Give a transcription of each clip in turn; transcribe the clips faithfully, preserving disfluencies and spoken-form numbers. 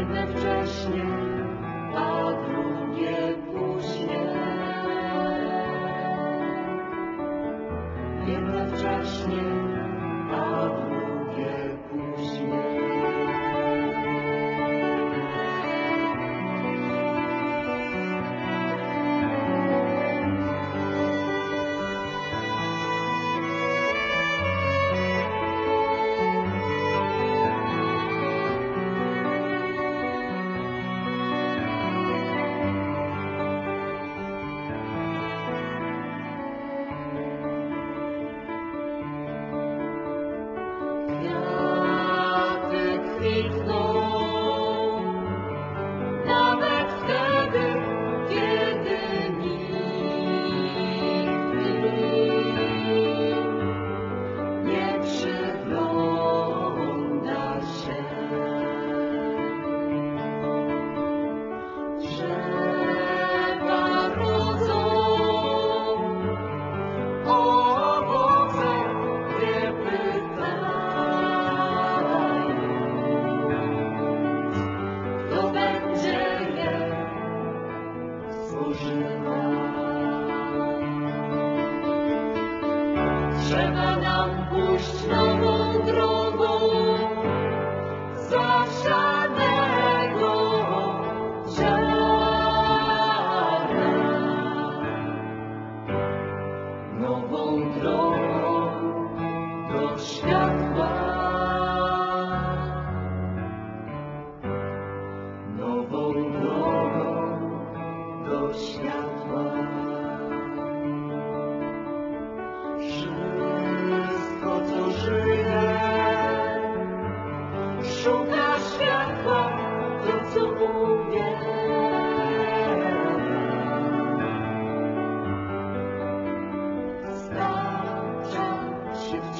jedne wcześnie, a drugie później. Jedne wcześnie, a drugie później. Nawet wtedy, kiedy nikt nie przygląda się. Drzewa rodzą owoce, nie pytając, kto będzie je spożywał. Trzeba nam pójść nową drogą zasianego ziarna. Nową drogą do światła. Nową drogą do światła. Wszystko, co żyje, szuka światła, to co umiera. Stacza się w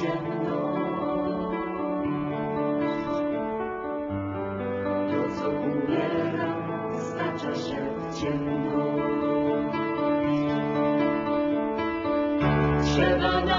ciemność. To co umiera, stacza się w ciemność. Trzeba